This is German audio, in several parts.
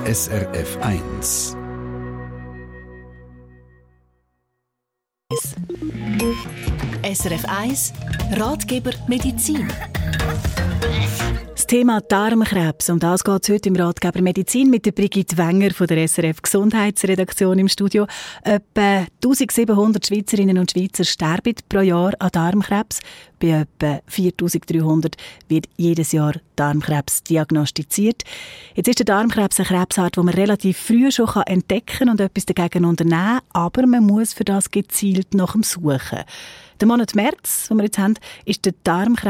SRF 1. SRF 1 Ratgeber Medizin. Das Thema Darmkrebs, um das geht es heute im Ratgeber Medizin mit der Brigitte Wenger von der SRF Gesundheitsredaktion im Studio. Etwa 1700 Schweizerinnen und Schweizer sterben pro Jahr an Darmkrebs. Bei etwa 4300 wird jedes Jahr Darmkrebs diagnostiziert. Jetzt ist der Darmkrebs eine Krebsart, die man relativ früh schon entdecken und etwas dagegen unternehmen kann, aber man muss für das gezielt nach dem Suchen. Der Monat März, den wir jetzt haben, ist der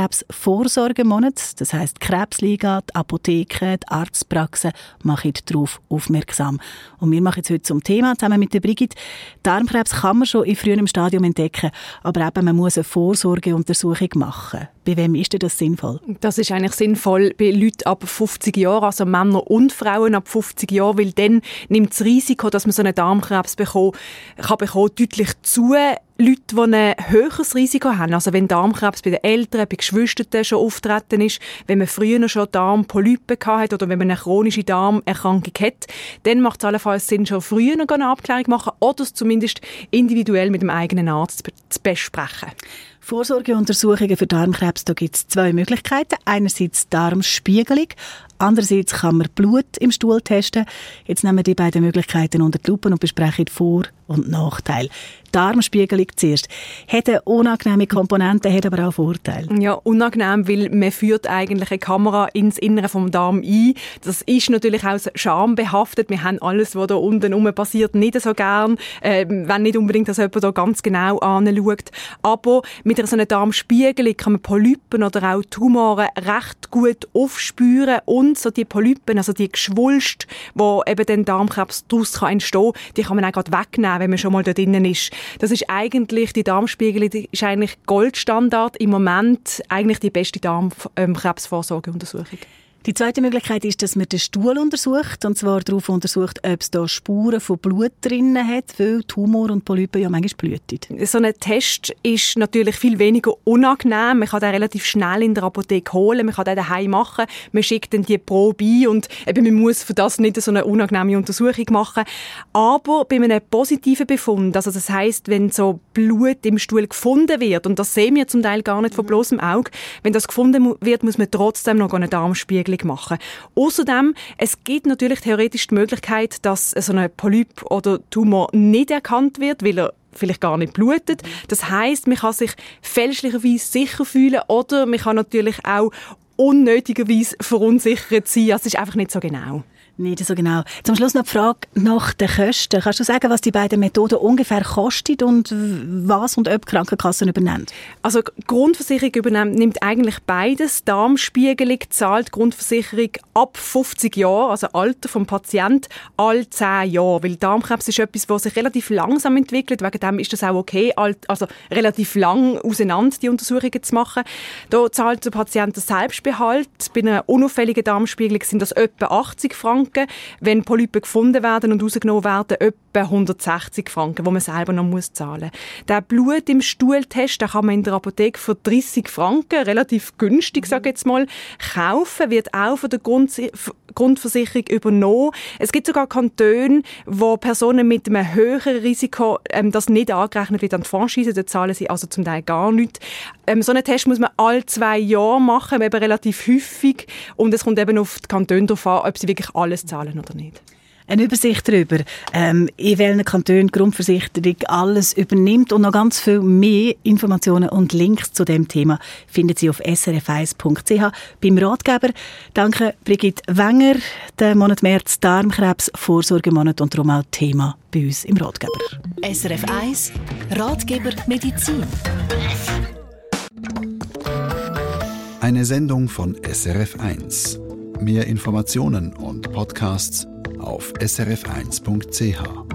Darmkrebs-Vorsorgemonat. Das heisst, die Krebsliga, die Apotheken, die Arztpraxen machen darauf aufmerksam. Und wir machen jetzt heute zum Thema, zusammen mit der Brigitte. Darmkrebs kann man schon in frühem Stadium entdecken, aber eben, man muss eine Vorsorgeuntersuchung machen. Bei wem ist denn das sinnvoll? Das ist eigentlich sinnvoll bei Leuten ab 50 Jahren, also Männer und Frauen ab 50 Jahren, weil dann nimmt das Risiko, dass man so einen Darmkrebs bekommen kann, deutlich zu. Leute, die ein höheres Risiko haben, also wenn Darmkrebs bei den Eltern, bei Geschwistern schon auftreten ist, wenn man früher schon Darmpolypen hatte oder wenn man eine chronische Darmerkrankung hat, dann macht es allenfalls Sinn, schon früher noch eine Abklärung zu machen oder es zumindest individuell mit dem eigenen Arzt zu besprechen. Vorsorgeuntersuchungen für Darmkrebs, da gibt es zwei Möglichkeiten. Einerseits Darmspiegelung, andererseits kann man Blut im Stuhl testen. Jetzt nehmen wir die beiden Möglichkeiten unter die Lupe und besprechen Vor- und Nachteile. Darmspiegelung zuerst. Hat eine unangenehme Komponente, hat aber auch Vorteile. Ja, unangenehm, weil man führt eigentlich eine Kamera ins Innere vom Darm ein. Das ist natürlich auch schambehaftet. Wir haben alles, was da unten herum passiert, nicht so gern. Wenn nicht unbedingt, dass jemand da ganz genau anschaut. Aber mit so einer Darmspiegelung kann man Polypen oder auch Tumoren recht gut aufspüren und so die Polypen, also die Geschwulst, wo eben den Darmkrebs daraus entstehen kann, die kann man auch gerade wegnehmen, wenn man schon mal da drinnen ist. Das ist eigentlich, die Darmspiegelung ist eigentlich Goldstandard im Moment, eigentlich die beste Darmkrebsvorsorgeuntersuchung. Die zweite Möglichkeit ist, dass man den Stuhl untersucht, und zwar darauf untersucht, ob es da Spuren von Blut drin hat, weil Tumor und Polypen ja manchmal blüten. So ein Test ist natürlich viel weniger unangenehm. Man kann den relativ schnell in der Apotheke holen, man kann den daheim machen, man schickt dann die Probe ein und eben, man muss für das nicht so eine unangenehme Untersuchung machen. Aber bei einem positiven Befund, also das heisst, wenn so Blut im Stuhl gefunden wird, und das sehen wir zum Teil gar nicht von bloßem Auge, wenn das gefunden wird, muss man trotzdem noch eine Darmspiegelung machen. Außerdem, es gibt natürlich theoretisch die Möglichkeit, dass so ein Polyp oder Tumor nicht erkannt wird, weil er vielleicht gar nicht blutet. Das heisst, man kann sich fälschlicherweise sicher fühlen oder man kann natürlich auch unnötigerweise verunsichert sein. Es ist einfach nicht so genau. Nicht so genau. Zum Schluss noch die Frage nach den Kosten. Kannst du sagen, was die beiden Methoden ungefähr kosten und was und ob die Krankenkassen übernehmen? Also die Grundversicherung nimmt eigentlich beides. Darmspiegelung zahlt die Grundversicherung ab 50 Jahren, also Alter vom Patienten, alle 10 Jahre. Weil Darmkrebs ist etwas, das sich relativ langsam entwickelt. Wegen dem ist das auch okay, also relativ lang auseinander die Untersuchungen zu machen. Da zahlt der Patient den Selbstbehalt. Bei einer unauffälligen Darmspiegelung sind das etwa 80 Franken. Wenn Polypen gefunden werden und rausgenommen werden, etwa 160 Franken, die man selber noch zahlen muss. Der Blut im Stuhltest, den kann man in der Apotheke für 30 Franken, relativ günstig, sage ich jetzt mal, kaufen, wird auch von der Grundversicherung übernommen. Es gibt sogar Kantone, wo Personen mit einem höheren Risiko das nicht angerechnet wird an die Franchise, da zahlen sie also zum Teil gar nichts. So einen Test muss man alle 2 Jahre machen, eben relativ häufig, und es kommt eben auf die Kantone darauf an, ob sie wirklich alles zahlen oder nicht. Eine Übersicht darüber, in welchen Kantonen die Grundversicherung alles übernimmt, und noch ganz viel mehr Informationen und Links zu dem Thema finden Sie auf srf1.ch beim Ratgeber. Danke Brigitte Wenger, der Monat März Darmkrebs Vorsorgemonat und darum auch Thema bei uns im Ratgeber. SRF 1 Ratgeber Medizin. Eine Sendung von SRF 1. Mehr Informationen und Podcasts auf srf1.ch.